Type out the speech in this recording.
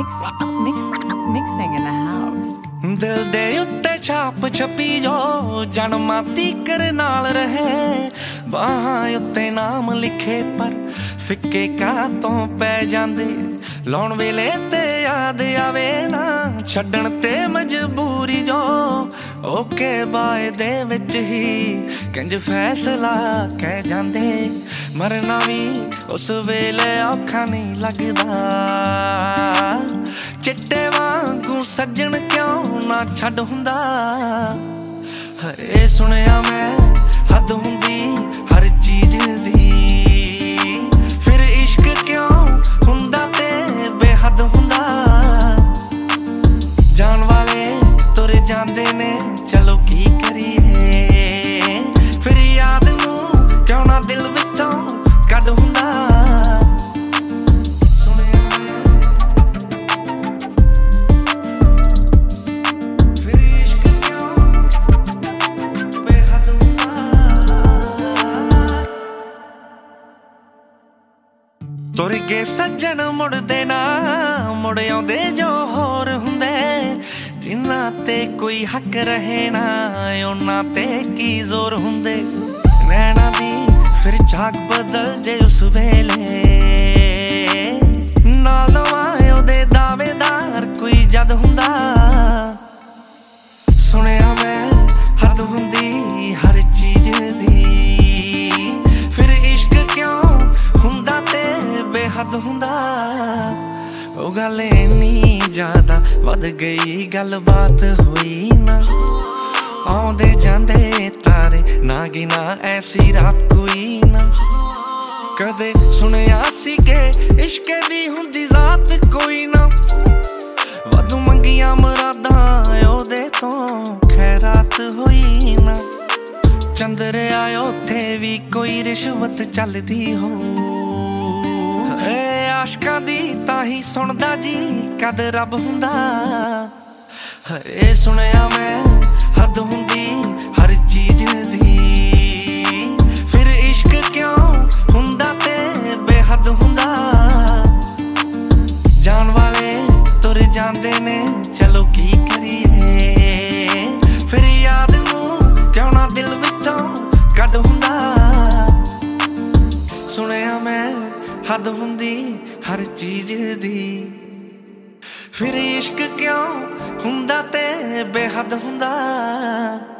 Mixing in the house. दिल दे उत्ते छाप छपी जो जन्माती कर नाल रहे बाहां उत्ते नाम लिखे पर फिक्के कातों पै जांदे लाउण वेले ते याद आवे ना छड्डण ते मजबूरी जो ओके बाय दे विच ही किंज फैसला कह जांदे मरना भी उस वेले औखा नहीं लगदा चिट्टे वांगू सज्जण क्यों ना छड्ड हुंदा ए सुनिया मैं हद हुंदी हर चीज दी फिर इश्क क्यों हुंदा ते बेहद हुंदा जान वाले तुर जांदे ने चलो की करिए फिर याद नूं क्यों ना दिल विचों कड हुंदा तुर गए सज्जन मुड़दे ना मुड़ आउंदे जो होर हुंदे जिन्ना ते कोई हक रहे ना उन्ना ते की जोर हुंदे नैना दी फिर झाक बदल जे उस वेले नाल वायो दे दावेदार कोई जद हुंदा सुनिया मैं हद हुंदी हर चीज दी फिर इश्क क्यों हुंदा ते बेहद हुंदा ओ गल इन्नी ज्यादा वध गई गल बात होई ना आउंदे जांदे तारे ना गिना ऐसी रात कोई ना कदे सुनिया सी के इश्क दी हुंदी जात कोई ना वधू मंगियां मुरादां ओदे तो खैरात होई ना चंद्र आयो थे भी कोई रिश्वत चलदी हो आशकां दी ताही सुनदा जी कद रब हुंदा ए सुनिया मैं हद हुंदी हर चीज दी फिर इश्क क्यों हुंदा ते बेहद हुंदा जान वाले तुर जांदे ने चलो की करिए फिर याद नूं क्यों ना दिल विचों कड हुंदा सुनिया मैं हद हुंदी हर चीज दी फिर इश्क क्यों हुंदा ते बेहद हुंदा।